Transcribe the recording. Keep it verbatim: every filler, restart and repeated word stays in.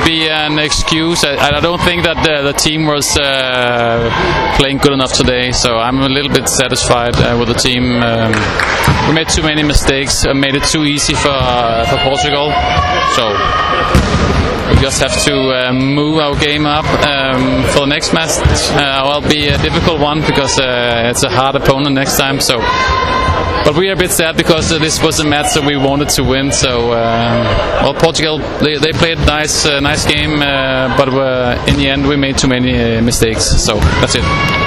be an excuse. I, I don't think that the, the team was uh, playing good enough today, so I'm a little bit satisfied uh, with the team. Um, we made too many mistakes, uh, made it too easy for uh, for Portugal. So we just have to uh, move our game up um, for the next match. Uh, will be a difficult one because uh, it's a hard opponent next time. So, but we are a bit sad because uh, this was a match that we wanted to win. So, uh, well, Portugal they, they played a nice uh, nice game, uh, but uh, in the end we made too many uh, mistakes. So that's it.